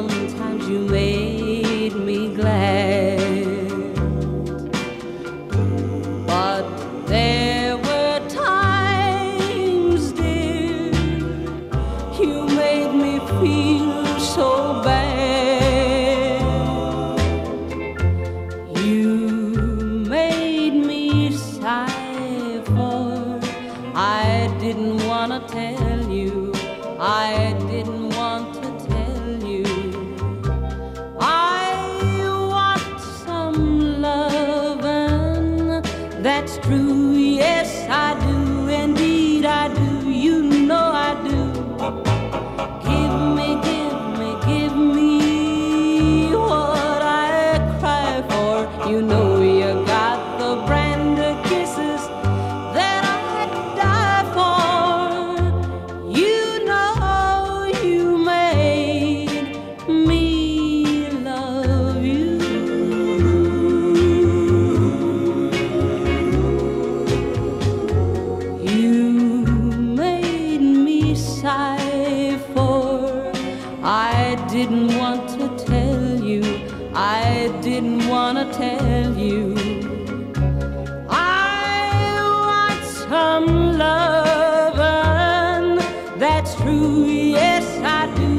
sometimes you made me glad, but there were times, dear, you made me feel so bad. You made me sigh, for I didn't want to tell you, I didn't want to tell you. I want some lovin', that's true, yes I do, indeed I do, you know I do. Give me what I cry for, you know you got the brand of kisses that I'd die for. You know you made me love you. You made me sigh, for I didn't want to tell you, I didn't want to tell you. I want some lovin', that's true, yes I do.